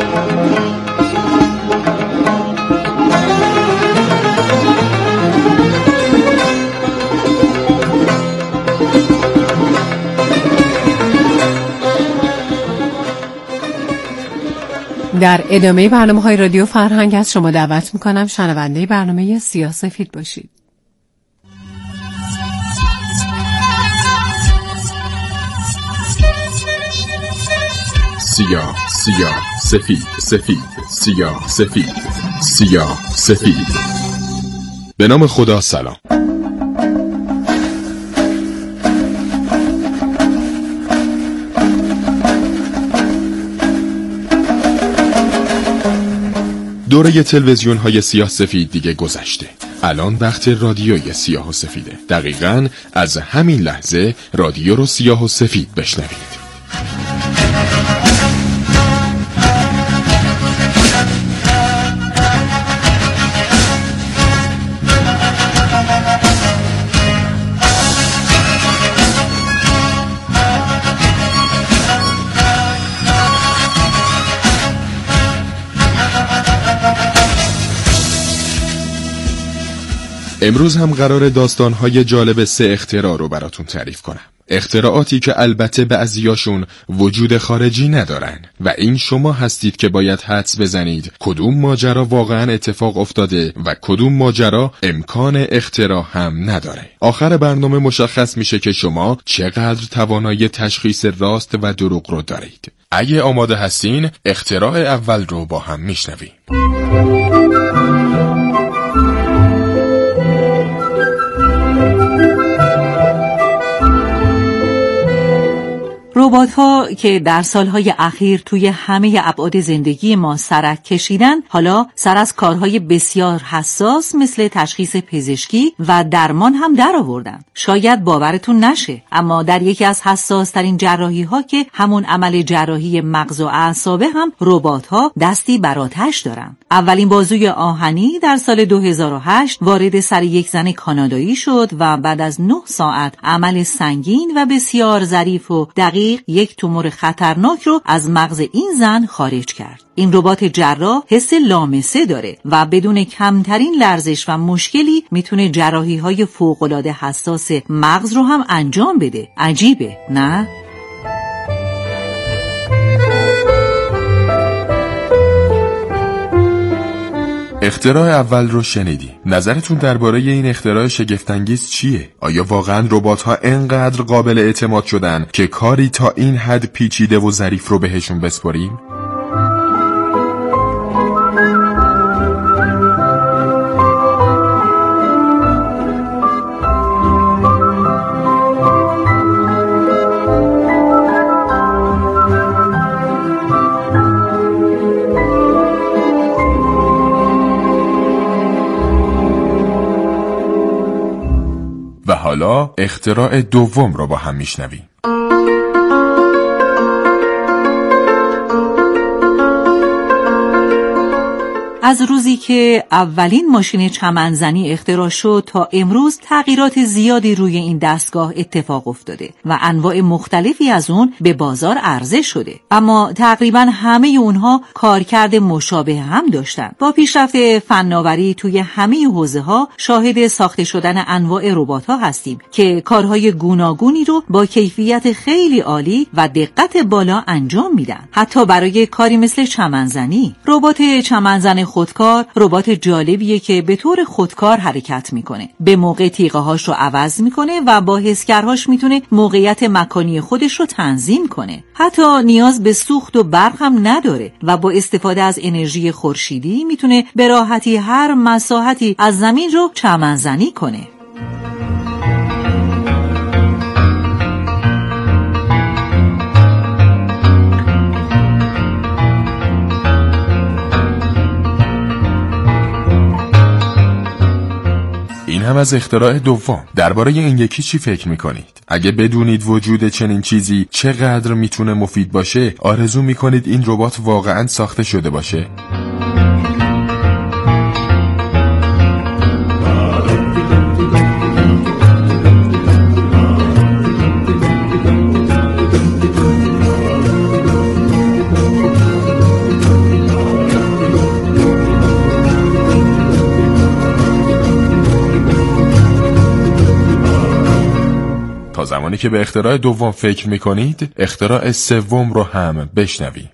در ادامه برنامه‌های رادیو فرهنگ از شما دعوت می‌کنم شنونده برنامه سیاه‌سفید باشید. سیاه سفید سیاه سفید. به نام خدا. سلام. دوره تلویزیون های سیاه سفید دیگه گذشته. الان وقت رادیوی سیاه و سفیده. دقیقاً از همین لحظه رادیو رو سیاه و سفید بشنوید. امروز هم قرار داستان‌های جالب 3 اختراع رو براتون تعریف کنم. اختراعاتی که البته بعضیاشون وجود خارجی ندارن و این شما هستید که باید حدس بزنید کدوم ماجرا واقعا اتفاق افتاده و کدوم ماجرا امکان اختراع هم نداره. آخر برنامه مشخص میشه که شما چقدر توانایی تشخیص راست و دروغ رو دارید. اگه آماده هستین اختراع اول رو با هم میشنویم. ربات‌ها که در سالهای اخیر توی همه ابعاد زندگی ما سرک کشیدن، حالا سر از کارهای بسیار حساس مثل تشخیص پزشکی و درمان هم در آوردن. شاید باورتون نشه، اما در یکی از حساس‌ترین جراحی‌ها که همون عمل جراحی مغز و اعصابه هم ربات‌ها دستی بر آتش دارن. اولین بازوی آهنی در سال 2008 وارد سر یک زن کانادایی شد و بعد از 9 ساعت عمل سنگین و بسیار ظریف و دقیق یک تومور خطرناک رو از مغز این زن خارج کرد. این ربات جراح حس لامسه داره و بدون کمترین لرزش و مشکلی میتونه جراحی‌های فوق‌العاده حساس مغز رو هم انجام بده. عجیبه، نه؟ اختراع اول رو شنیدی. نظرتون درباره این اختراع شگفت‌انگیز چیه؟ آیا واقعاً ربات‌ها انقدر قابل اعتماد شدن که کاری تا این حد پیچیده و ظریف رو بهشون بسپاریم؟ و حالا اختراع دوم رو با هم میشنویم. از روزی که اولین ماشین چمنزنی اختراع شد تا امروز تغییرات زیادی روی این دستگاه اتفاق افتاده و انواع مختلفی از اون به بازار عرضه شده، اما تقریبا همه اونها کارکرد مشابه هم داشتن. با پیشرفت فناوری توی همه حوزه‌ها شاهد ساخته شدن انواع ربات‌ها هستیم که کارهای گوناگونی رو با کیفیت خیلی عالی و دقت بالا انجام میدن. حتی برای کاری مثل چمنزنی. ربات چمنزن خودکار ربات جالبیه که به طور خودکار حرکت میکنه. به موقع تیغه هاش رو عوض میکنه و با حسگرهاش میتونه موقعیت مکانی خودش رو تنظیم کنه. حتی نیاز به سوخت و برق هم نداره و با استفاده از انرژی خورشیدی میتونه به راحتی هر مساحتی از زمین رو چمنزنی کنه. این هم از اختراع دوم. درباره این یکی چی فکر میکنید؟ اگه بدونید وجود چنین چیزی چقدر میتونه مفید باشه، آرزو میکنید این ربات واقعاً ساخته شده باشه؟ زمانی که به اختراع دوم فکر میکنید، اختراع سوم رو هم بشنوید.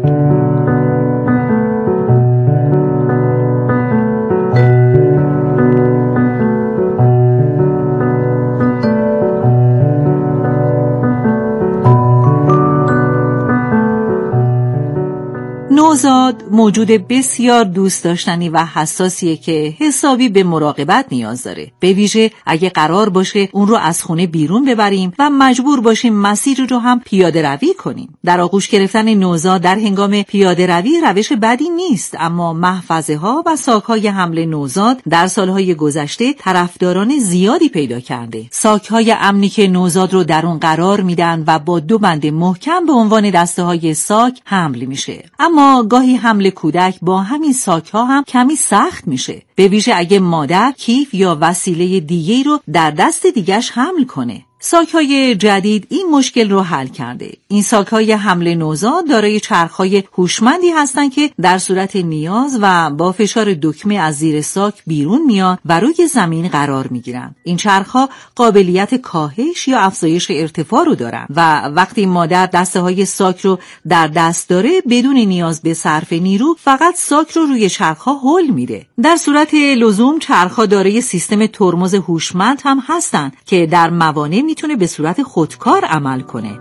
نوزاد موجود بسیار دوست داشتنی و حساسیه که حسابی به مراقبت نیاز داره، به ویژه اگه قرار باشه اون رو از خونه بیرون ببریم و مجبور باشیم مسیر رو هم پیاده روی کنیم. در آغوش گرفتن نوزاد در هنگام پیاده روی روش بدی نیست، اما محفظه ها و ساک‌های حمل نوزاد در سالهای گذشته طرفداران زیادی پیدا کرده. ساک‌های امنی که نوزاد رو در اون قرار میدن و با 2 بند محکم به عنوان دسته‌های ساک حمل میشه. اما گاهی حمل کودک با همین ساک‌ها هم کمی سخت میشه، به ویژه اگه مادر کیف یا وسیله دیگه‌ای رو در دست دیگه‌اش حمل کنه. ساک‌های جدید این مشکل رو حل کرده. این ساک‌های حمل نوزاد دارای چرخ‌های هوشمندی هستند که در صورت نیاز و با فشار دکمه از زیر ساک بیرون میان و روی زمین قرار میگیرن. این چرخ‌ها قابلیت کاهش یا افزایش ارتفاع رو دارن و وقتی مادر دسته‌های ساک رو در دست داره، بدون نیاز به صرف نیرو فقط ساک رو روی چرخ‌ها هل میده. در صورت لزوم چرخ‌ها دارای سیستم ترمز هوشمند هم هستن که در موانع میتونه به صورت خودکار عمل کنه.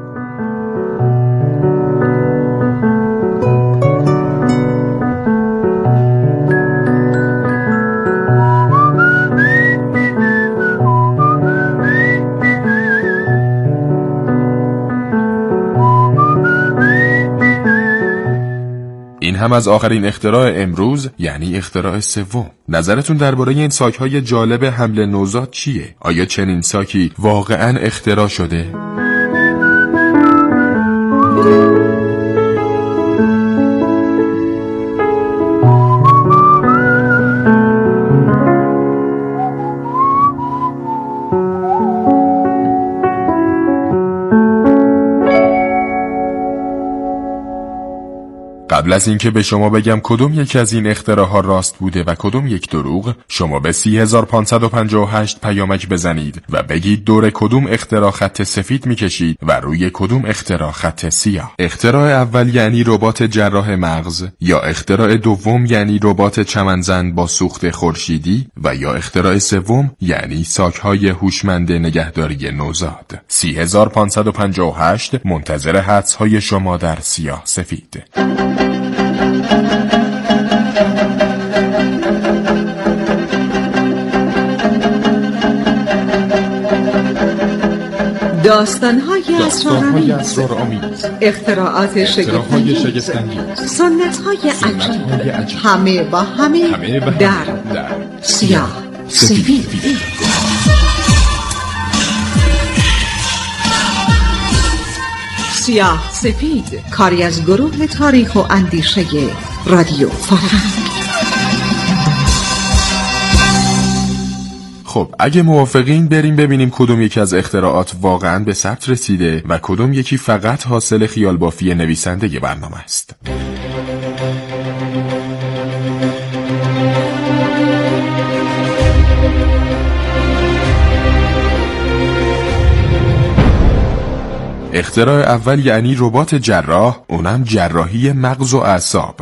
این هم از آخرین اختراع امروز، یعنی اختراع سوم. نظرتون درباره این ساک‌های جالب حمل نوزاد چیه؟ آیا چنین ساکی واقعاً اختراع شده؟ قبل از اینکه به شما بگم کدوم یک از این اختراعها راست بوده و کدوم یک دروغ، شما به 30558 پیامک بزنید و بگید دور کدوم اختراع خط سفید میکشید و روی کدوم اختراع خط سیاه. اختراع اول یعنی ربات جراح مغز، یا اختراع دوم یعنی ربات چمنزن با سوخت خورشیدی، و یا اختراع سوم یعنی ساک‌های هوشمند نگهداری نوزاد. 30558 منتظر حدس‌های شما در سیاه سفید. داستان‌های اسرارآمیز، اختراعات شگفت‌انگیز، سنت‌های عجیب، همه با همه در سیاه سفید. سیاه سفید، کاری از گروه تاریخ و اندیشه رادیو فرهنگ. خب اگه موافقین بریم ببینیم کدوم یکی از اختراعات واقعاً به ثبت رسیده و کدوم یکی فقط حاصل خیال بافی نویسنده برنامه است. اختراع اول یعنی ربات جراح، اونم جراحی مغز و اعصاب.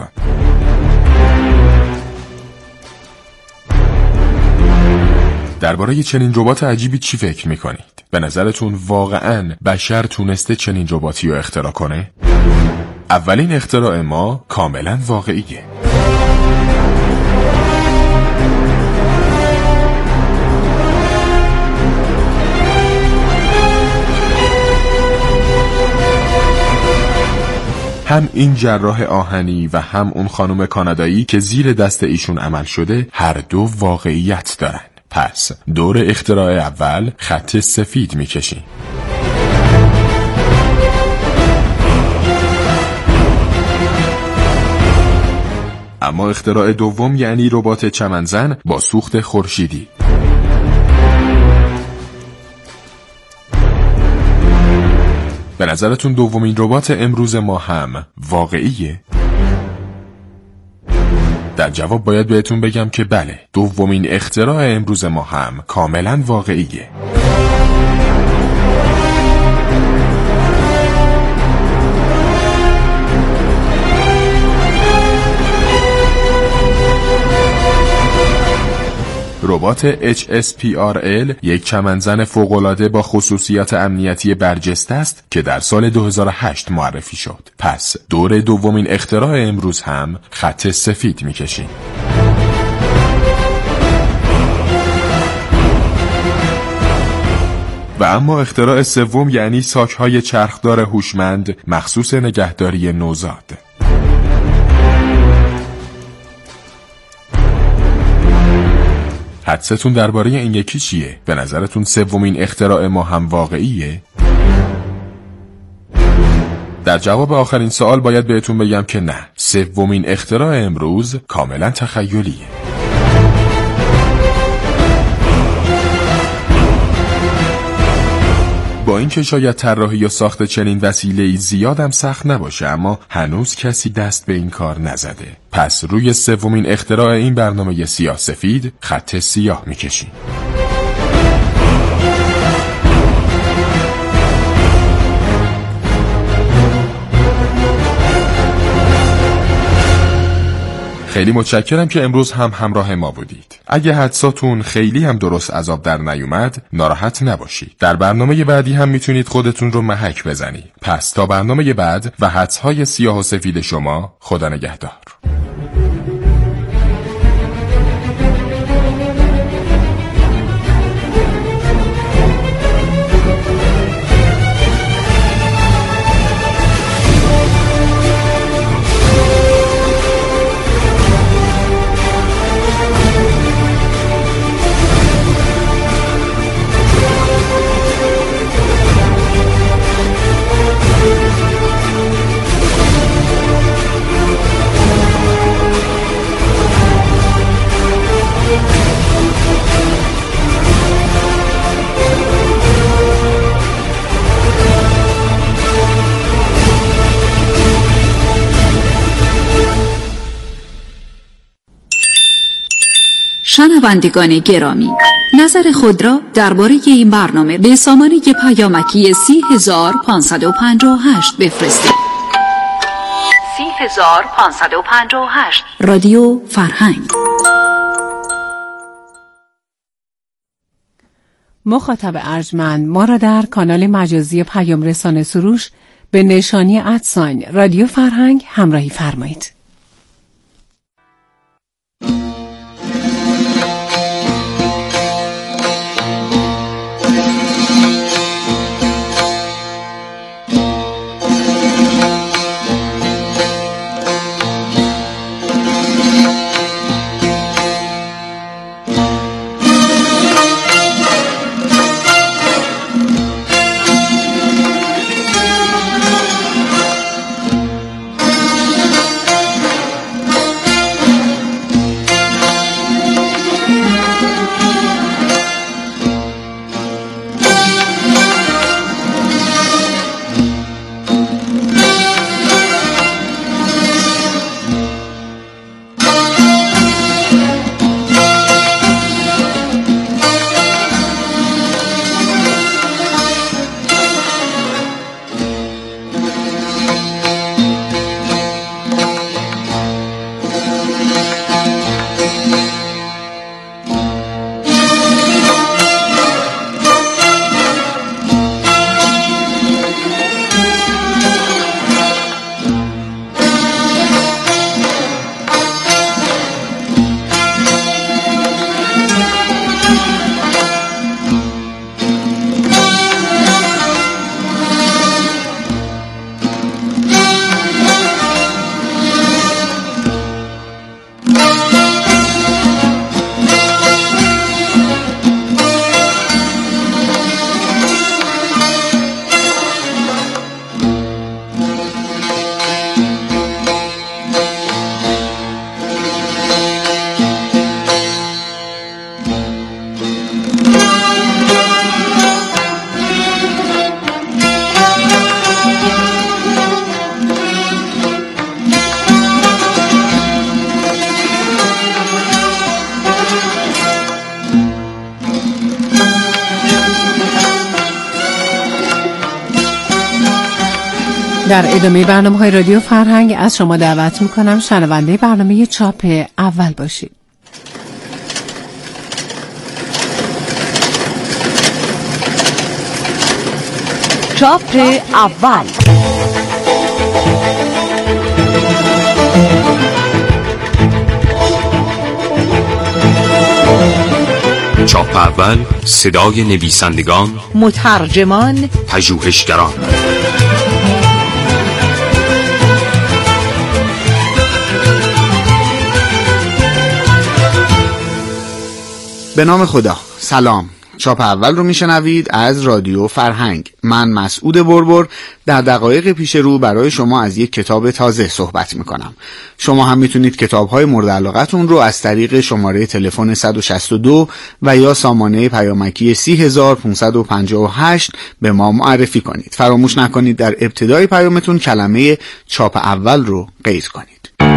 درباره چنین ربات عجیبی چی فکر میکنید؟ به نظرتون واقعاً بشر تونسته چنین رباتی رو اختراع کنه؟ اولین اختراع ما کاملاً واقعیه. هم این جراح آهنی و هم اون خانم کانادایی که زیر دست ایشون عمل شده، هر دو واقعیت دارن. پس دور اختراع اول خط سفید میکشیم. اما اختراع دوم یعنی ربات چمنزن با سوخت خورشیدی. به نظرتون دومین ربات امروز ما هم واقعیه؟ در جواب باید بهتون بگم که بله، دومین اختراع امروز ما هم کاملا واقعیه. ربات HSPRL یک چمنزن فوق‌العاده با خصوصیات امنیتی برجسته است که در سال 2008 معرفی شد. پس دور دومین اختراع امروز هم خط سفید می‌کشیم. و اما اختراع سوم یعنی ساک‌های چرخدار هوشمند مخصوص نگهداری نوزاد. حدستون درباره این یکی چیه؟ به نظرتون سومین اختراع ما هم واقعیه؟ در جواب آخرین سوال باید بهتون بگم که نه، سومین اختراع امروز کاملا تخیلیه. با اینکه شاید طراحی یا ساخت چنین وسیله‌ای زیادم سخت نباشه، اما هنوز کسی دست به این کار نزده. پس روی سومین اختراع این برنامه سیاه سفید خط سیاه میکشیم. خیلی متشکرم که امروز هم همراه ما بودید. اگه حدساتون خیلی هم درست از آب در نیومد، ناراحت نباشید. در برنامه بعدی هم میتونید خودتون رو محک بزنید. پس تا برنامه بعد و حدس‌های سیاه و سفید شما، خدا نگهدار. شنوندگان گرامی، نظر خود را درباره این برنامه به سامانه پیامکی 30558 بفرستید. 30558 رادیو فرهنگ. مخاطب ارجمند، ما را در کانال مجازی پیام رسانه سروش به نشانی @ رادیو فرهنگ همراهی فرمایید. در ادامه برنامه‌های رادیو فرهنگ از شما دعوت می‌کنم شنونده برنامه چاپ اول باشید. چاپ اول. چاپ اول، صدای نویسندگان، مترجمان، پژوهشگران. به نام خدا. سلام. چاپ اول رو میشنوید از رادیو فرهنگ. من مسعود بربر در دقایق پیش رو برای شما از یک کتاب تازه صحبت میکنم. شما هم میتونید کتاب‌های مورد علاقتون رو از طریق شماره تلفن 162 و یا سامانه پیامکی 30558 به ما معرفی کنید. فراموش نکنید در ابتدای پیامتون کلمه چاپ اول رو قید کنید.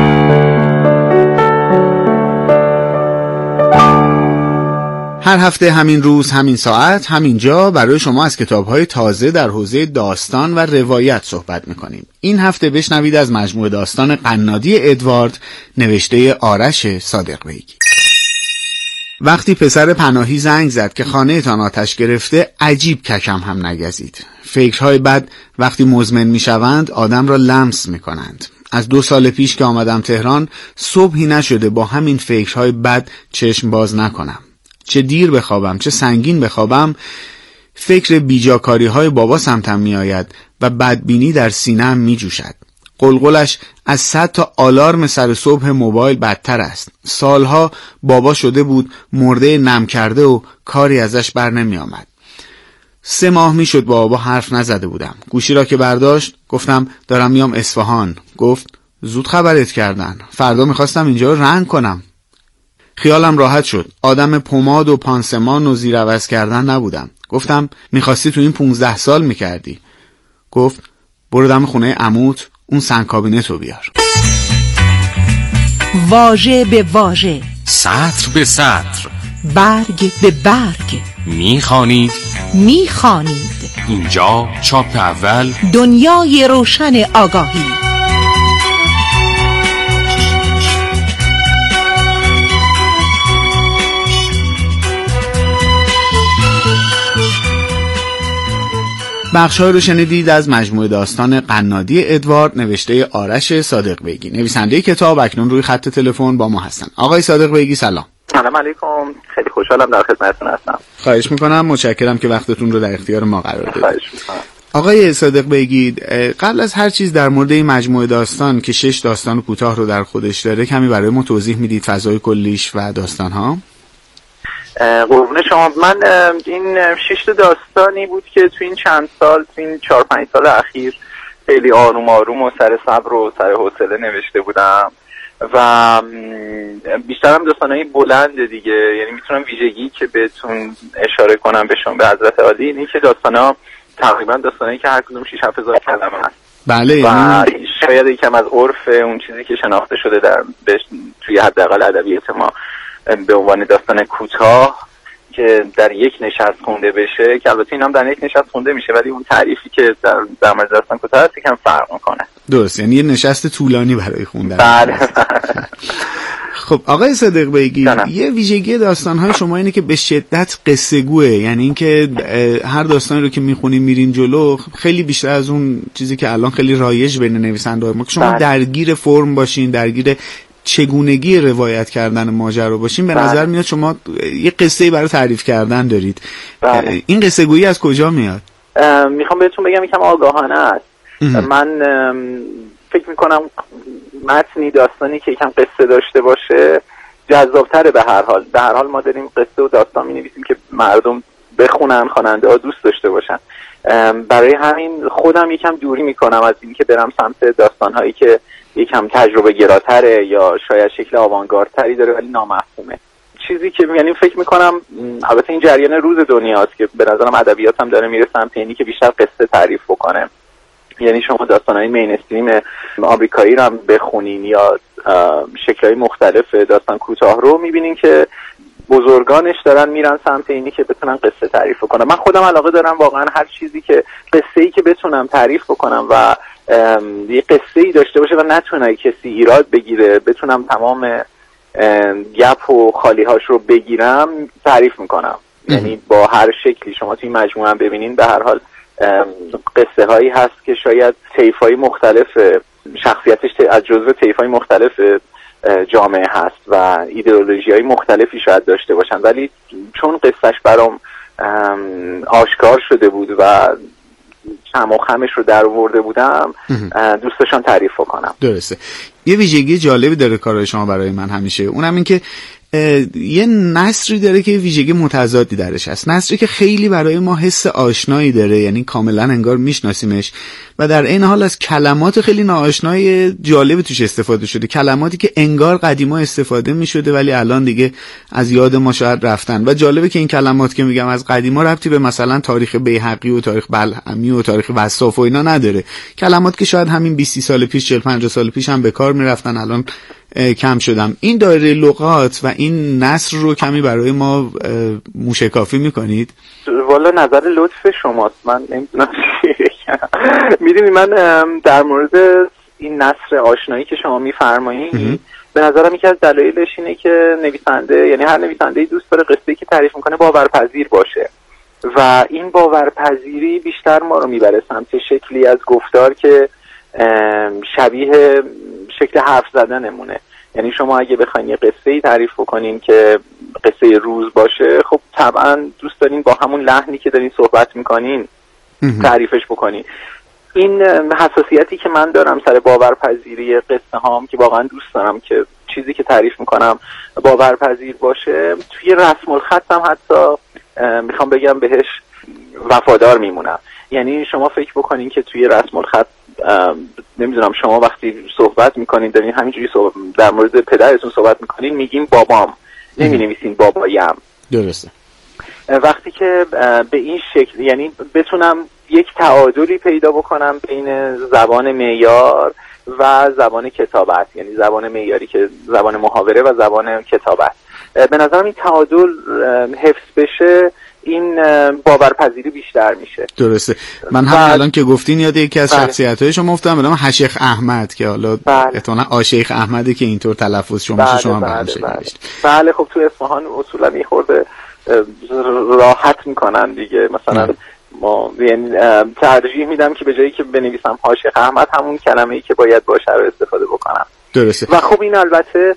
هر هفته همین روز، همین ساعت، همین جا برای شما از کتاب‌های تازه در حوزه داستان و روایت صحبت می‌کنیم. این هفته بشنوید از مجموعه داستان قنادی ادوارد نوشته آرش صادق بیگی. وقتی پسر پناهی زنگ زد که خانه‌تان آتش گرفته، عجیب ککم هم نگزید. فکرهای بد وقتی مزمن می‌شوند آدم را لمس می‌کنند. از 2 سال پیش که آمدم تهران، صبحی نشده با همین فکرهای بد چشم باز نکنم. چه دیر بخوابم، چه سنگین بخوابم، فکر بیجاکاری های بابا سمتم می آید و بدبینی در سینه‌ام می جوشد. قلقلش از 100 تا آلارم سر صبح موبایل بدتر است. سالها بابا شده بود مرده نم کرده و کاری ازش بر نمی آمد. 3 ماه می شد بابا حرف نزده بودم. گوشی را که برداشت گفتم دارم میام اصفهان. گفت زود خبرت کردن، فردا میخواستم اینجا رو رنگ کنم. خیالم راحت شد. آدم پماد و پانسمان و زیر عوض کردن نبودم. گفتم میخواستی تو این 15 سال میکردی. گفت برو دم خونه عموت، اون سنگ کابینتو بیار. واژه به واژه، سطر به سطر، برگ به برگ، میخوانید اینجا چاپ اول، دنیای روشن آگاهی. بخش‌های رو شنیدید از مجموعه داستان قنادی ادوارد نوشته آرش صادق بیگی. نویسنده کتاب اکنون روی خط تلفن با ما هستن. آقای صادق بیگی سلام. سلام علیکم. خیلی خوشحالم در خدمتتون هستم. خواهش میکنم. متشکرم که وقتتون رو در اختیار ما قرار دادید. خواهش میکنم. آقای صادق بیگی، قبل از هر چیز در مورد این مجموعه داستان که 6 داستان کوتاه رو در خودش داره کمی برای ما توضیح میدید، فضای کلیش و داستان‌ها؟ قربون شما. من این 6 داستانی بود که تو این چند سال، تو این 4-5 سال اخیر خیلی آروم آروم و سر صبر و سر حوصله نوشته بودم و بیشترم داستانای بلند دیگه. یعنی میتونم ویژگی که بهتون اشاره کنم به شما، به حضرت عالی، اینه که داستانا تقریبا داستانایی که هر کدوم 6-7 هزار کلمه هست. بله. و شاید یکم از عرف اون چیزی که شناخته شده توی حداقل ادبیات ما به عنوان داستان کوتاه که در یک نشست خونده بشه، که البته این هم در یک نشست خونده میشه ولی اون تعریفی که در مورد داستان کوتاه هست یکم فرق میکنه. درست، یعنی یه نشست طولانی برای خوندن. بله. خب آقای صادق بیگی، یه ویژگی داستان‌های شما اینه که به شدت قصه گوئه. یعنی اینکه هر داستانی رو که میخونیم میرین جلو خیلی بیشتر از اون چیزی که الان خیلی رایج بین نویسنده‌های ما که شما درگیر فرم باشین، درگیر چگونگی روایت کردن ماجرا باشین، به نظر میاد شما یه قصه‌ای برای تعریف کردن دارید. این قصه گویی از کجا میاد؟ میخوام بهتون بگم یکم آگاهانه است. من فکر میکنم متنی داستانی که یکم قصه داشته باشه جذابتره. به هر حال ما داریم قصه و داستان می‌نویسیم که مردم بخونن، خواننده ها دوست داشته باشن. برای همین خودم یکم دوری میکنم از این که برم سمت داستان‌هایی که یکم تجربه گراتره یا شاید شکل آوانگاردتری داره ولی نامفهومه. چیزی که یعنی فکر میکنم، البته این جریان روز دنیاست که به نظرم ادبیات هم داره میره سمت اینی که بیشتر قصه تعریف بکنه. یعنی شما داستان‌های مینستریم آمریکایی رو هم بخونین یا شکل‌های مختلف داستان کوتاه رو میبینین که بزرگانش دارن میرن سمت اینی که بتونن قصه تعریف کنن. من خودم علاقه دارم واقعا هر چیزی که قصه‌ای که بتونم تعریف بکنم و یه قصه‌ای داشته باشه و نتونه کسی ایراد بگیره، بتونم تمام گپ و خالی‌هاش رو بگیرم، تعریف میکنم. یعنی با هر شکلی شما توی مجموعه هم ببینین به هر حال قصه هایی هست که شاید طیف‌های مختلف شخصیتش از جزو طیف‌های مختلف جامعه هست و ایدئولوژی‌های مختلفی شاید داشته باشن، ولی چون قصهش برام آشکار شده بود و چم و خمش رو در آورده بودم دوست داشتم تعریف کنم. درسته. یه ویژگی جالبی داره کارهای شما برای من همیشه، اونم این که یه نثری داره که ویژگی متضادی درش هست. نثری که خیلی برای ما حس آشنایی داره، یعنی کاملا انگار میشناسیمش، و در این حال از کلمات خیلی ناآشنای جالب توش استفاده شده، کلماتی که انگار قدیما استفاده میشده ولی الان دیگه از یاد ما شاید رفتن. و جالبه که این کلمات که میگم از قدیما ربطی به مثلا تاریخ بیهقی و تاریخ بلعمی و تاریخ وصاف و اینا نداره، کلمات که شاید همین 20 سال پیش 40-50 سال پیش هم به کار میرفتن الان کم شدم. این دایره لغات و این نثر رو کمی برای ما موشکافی میکنید؟ والا نظر لطف شماست، من نمیدونم میدونی من در مورد این نثر آشنایی که شما میفرمایید به نظرم یکی از دلایلش اینه که نویسنده، یعنی هر نویسنده‌ای دوست داره قصه‌ای که تعریف میکنه باورپذیر باشه و این باورپذیری بیشتر ما رو میبره سمت شکلی از گفتار که شبیه شکل حرف زدنمونه. یعنی شما اگه بخواید یه قصه‌ای تعریف بکنین که قصه روز باشه، خب طبعا دوست دارین با همون لحنی که دارین صحبت میکنین تعریفش بکنین. این حساسیتی که من دارم سر باورپذیری قصه هام که واقعا دوست دارم که چیزی که تعریف میکنم باورپذیر باشه، توی رسم الخط هم حتی میخوام بگم بهش وفادار میمونم. یعنی شما فکر بکنین که توی رسم الخط نمیدونم شما وقتی صحبت میکنین دارین همینجوری در مورد پدرتون صحبت میکنین میگین بابام، نمینویسین بابایم. درسته. وقتی که به این شکل یعنی بتونم یک تعادلی پیدا بکنم بین زبان معیار و زبان کتابت، یعنی زبان معیاری که زبان محاوره و زبان کتابت، به نظرم این تعادل حفظ بشه این باورپذیری بیشتر میشه. درسته. من هم الان که گفتین یاد یکی از شخصیت‌های شما افتادم، به نام هشیخ احمد که حالا احتمالاً آشیخ احمده که اینطور تلفظ شما برمیشه. بله خب تو اصفهان اصولا یه خورده راحت میکنن دیگه، مثلا ما یعنی ترجیح میدم که به جایی که بنویسم هاشیخ احمد همون کلمه‌ای که باید باشه رو استفاده بکنم. درسته. و خب این البته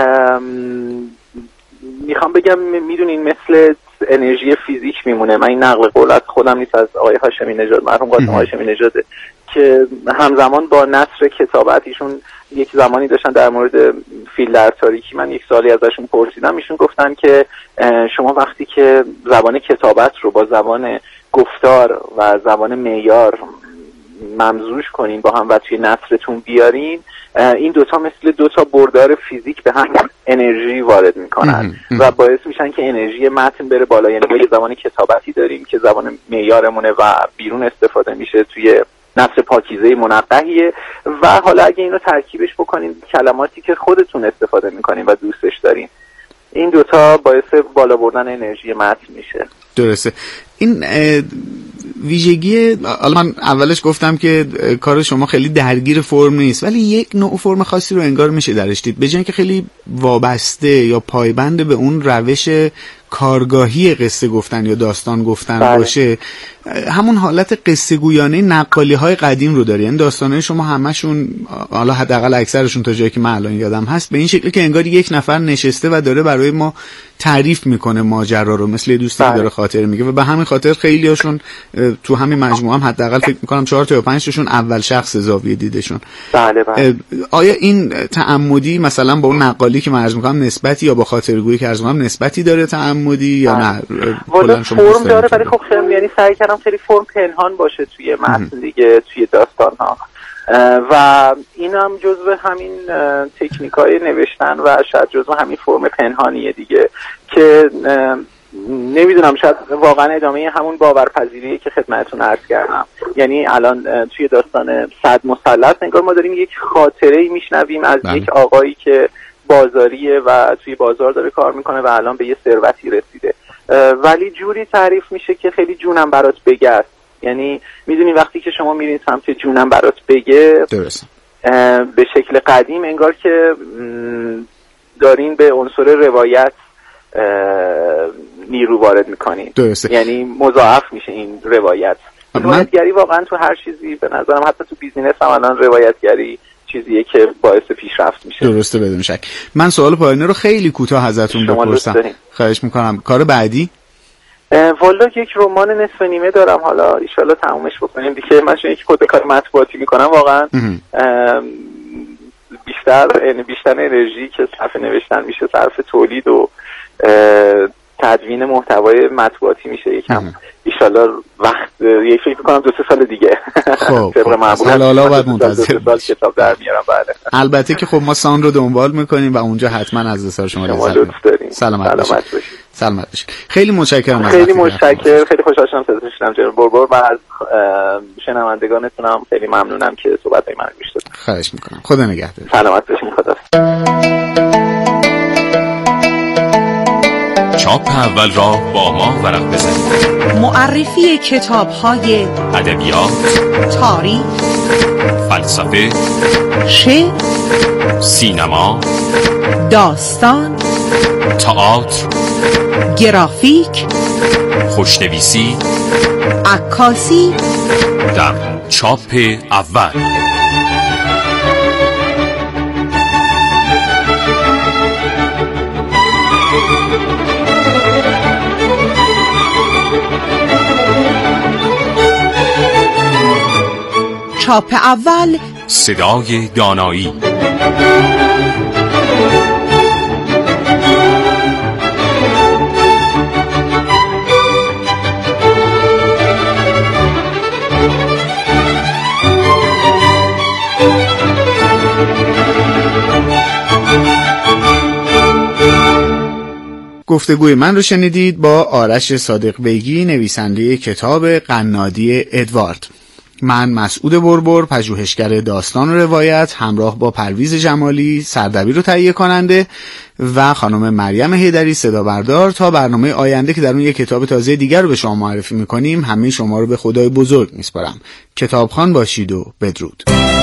میخوام بگم میدونین مثل انرژی فیزیک میمونه. من این نقل قول از خودم نیست، از آقای هاشمی نژاد، مرحوم قاسم هاشمی نژاده، که همزمان با نثر کتابت ایشون یک زمانی داشتن در مورد فیل در تاریکی، من یک سالی ازشون پرسیدم، ایشون گفتن که شما وقتی که زبان کتابت رو با زبان گفتار و زبان معیار ممزوج کنین با هم و توی نثرتون بیارین، این دوتا مثل دوتا بردار فیزیک به هم انرژی وارد میکنن و باعث میشن که انرژی متن بره بالا. یعنی ما یه زبان کتابتی داریم که زبان معیارمونه و بیرون استفاده میشه توی نثر پاکیزه منقحیه، و حالا اگه اینو ترکیبش بکنین کلماتی که خودتون استفاده میکنین و دوستش دارین، این دوتا باعث بالا بردن انرژی متن میشه. درسته. این ویژگی، حالا من اولش گفتم که کار شما خیلی درگیر فرم نیست، ولی یک نوع فرم خاصی رو انگار میشه درش دید، به جای اینکه خیلی وابسته یا پایبند به اون روش کارگاهی قصه گفتن یا داستان گفتن باشه، همون حالت قصه گویانه نقالی های قدیم رو داره. یعنی داستانهای شما همشون، حالا حداقل اکثرشون تا جایی که من الان یادم هست، به این شکلی که انگار یک نفر نشسته و داره برای ما تعریف میکنه ماجرا رو، مثل دوستی داره خاطره میگه، و به همین خاطر خیلیاشون تو همین مجموعه هم حداقل فکر میکنم 4 تا یا 5 تاشون اول شخص زاویه دیدشون. بله. آیا این تعمدی مثلا با اون نقالی که من عرض میکنم نسبتی، یا با خاطرگویی که عرض میکنم نسبتی داره تعمدی یا نه؟ والا فرم داره، ولی خب خیلی یعنی سعی کردم خیلی فرم پنهان باشه توی متن دیگه، توی داستان ها، و این هم جزو همین تکنیکای نوشتن و شاید جزو همین فرم پنهانیه دیگه که نمیدونم شاید واقعا ادامه همون باورپذیریه که خدمتتون عرض کردم. یعنی الان توی داستان صد مثلث انگار ما داریم یک خاطره‌ای میشنویم از یک آقایی که بازاریه و توی بازار داره کار میکنه و الان به یه ثروتی رسیده، ولی جوری تعریف میشه که خیلی جونم برات بگه است. یعنی میدونی وقتی که شما میرین سمت جونم برات بگه، به شکل قدیم انگار که دارین به عنصر روایت نیرو وارد میکنین، یعنی مضاعف میشه این روایت روایتگری واقعا تو هر چیزی به نظرم، حتی تو بیزینس هم الان روایتگری چیزیه که باعث پیشرفت میشه. درسته، بدون شک. من سوال پایانی رو خیلی کوتاه ازتون بپرسم. خواهش میکنم. کار بعدی؟ والا یک رمان نصف نیمه دارم، حالا ان شاءالله تمومش بکنیم دیگه. من چون یک کار مطبوعاتی میکنم واقعا بیشتر انرژی که صرف نوشتن میشه صرف تولید و تدوین محتوای مطبوعاتی میشه. یکم ایشالله وقت فکر میکنم 2-3 سال دیگه. خب حالا باید منتظر باشیم کتاب در میارم. بله البته که خب ما سان رو دنبال میکنیم و اونجا حتما از اثر شما لذت میبریم. سلامت باشید. خیلی متشکرم. خیلی متشکرم. خیلی خوشحال شدم صداتون شنیدم جناب بربر و از شنوندگانتونم خیلی ممنونم که صحبتای منو گوش دادن. خواهش میکنم. خدا نگهدار. سلامت باشین. خدا. چاپ اول را با ما ورق بزنید. معرفی کتاب‌های ادبیات، تاریخ، فلسفه، شعر، سینما، داستان، تئاتر، گرافیک، خوشنویسی، عکاسی در چاپ اول. چاپ اول، صدای دانایی. گفتگوی من رو شنیدید با آرش صادق بیگی، نویسنده کتاب قنادی ادوارد. من مسعود بربر، پژوهشگر داستان و روایت، همراه با پرویز جمالی، سردبیر و تهیه کننده، و خانم مریم حیدری، صدا بردار، تا برنامه آینده که در اون یک کتاب تازه دیگر رو به شما معرفی میکنیم، همه شما رو به خدای بزرگ میسپارم. کتابخوان باشید و بدرود.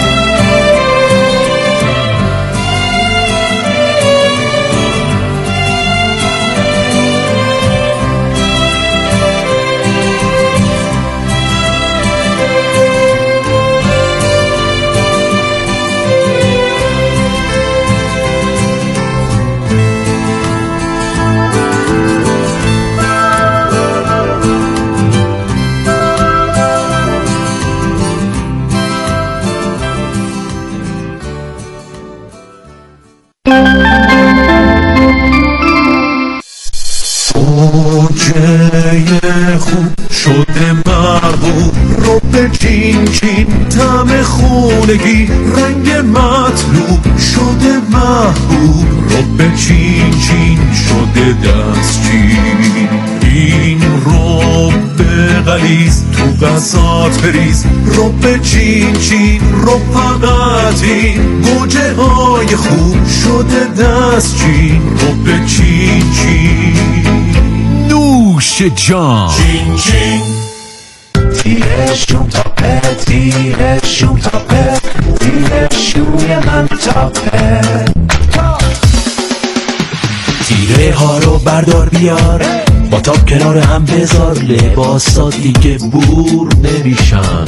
خوب شده محبوب رو به چین چین طعم خونگی رنگ مطلوب شده محبوب رو به چین چین شده دستچین این رو به غلیظ تو غذات بریز رو به چین چین رو فقط این گوجه های خوب شده دستچین رو به چین چین نوش جان چین چین تیرشون تاپه تیرشون تاپه تیرشوی من تاپه تیره ها رو بردار بیار با تاپ کنار هم بذار لباسا دیگه بور نمیشن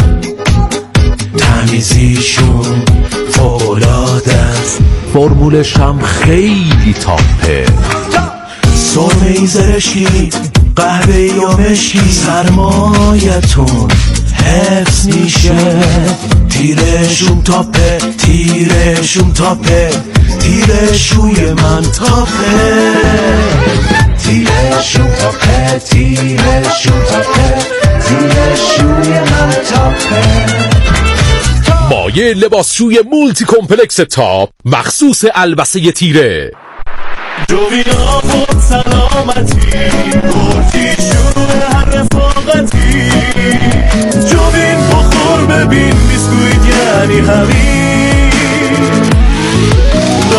تمیزیشون فولاده است فرمولش هم خیلی تاپه سرمه‌ای زرشکی قهوه‌ای یا مشکی سرمایتون حفظ میشه تیرشون تاپه تیرشون تاپه تیرشوی من تاپه تیرشون تاپه تیرشون تاپه تیرشوی من تاپه مایه لباسشوی مولتی کمپلکس تاپ مخصوص البسه تیره جوینا بود سلامتی برتی شروع هر رفاقتی جوین بخور ببین بیسکویت یعنی همین